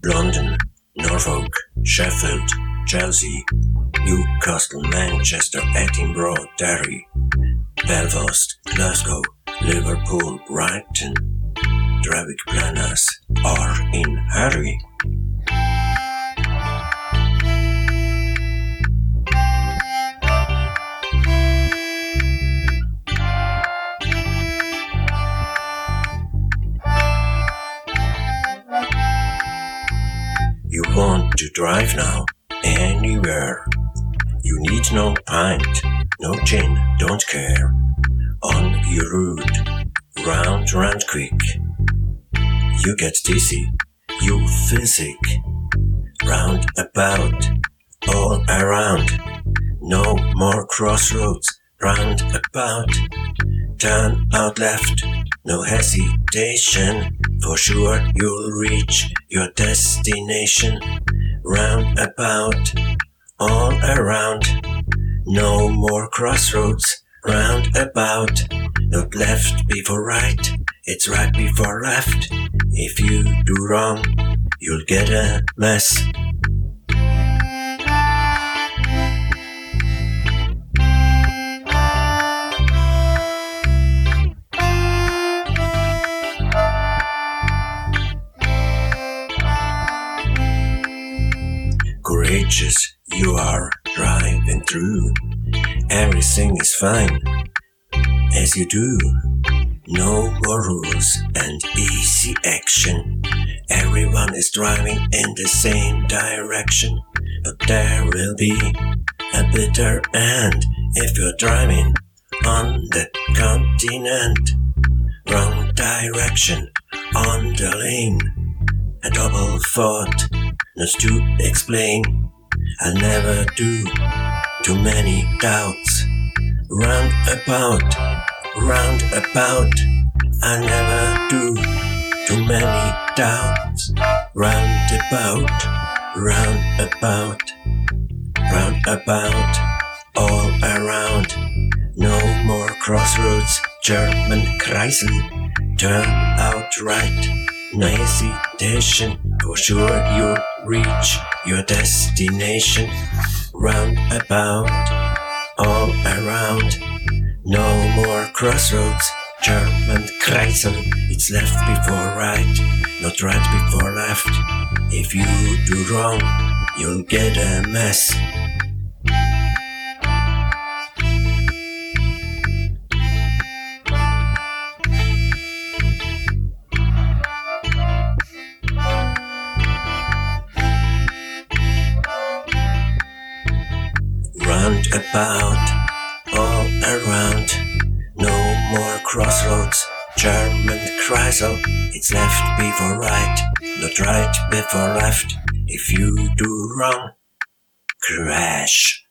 London, Norfolk, Sheffield, Chelsea, Newcastle, Manchester, Edinburgh, Derry, Belfast, Glasgow, Liverpool, Brighton. Traffic planners are in hurry. You want to drive now, anywhere. You need no pint, no gin, don't care. On your route, round quick. You get dizzy, you feel sick. Round about, all around. No more crossroads, round about. Turn out left, no hesitation. For sure you'll reach your destination. Round about, all around. No more crossroads, round about. Not left before right, it's right before left. If you do wrong, you'll get a mess. Courageous, you are driving through. Everything is fine, as you do. No more rules and easy action. Everyone is driving in the same direction. But there will be a bitter end if you're driving on the continent. Wrong direction on the lane. A double thought, not to explain. I'll never do too many doubts. Round about, I never do too many doubts. Round about, all around. No more crossroads, German Kreisel. Turn out right, no hesitation. For sure you'll reach your destination. Round about, all around. No more crossroads, German Kreisel. It's left before right, not right before left. If you do wrong, you'll get a mess. Round about, all around. No more crossroads, German Kreisel. It's left before right, not right before left. If you do wrong, crash.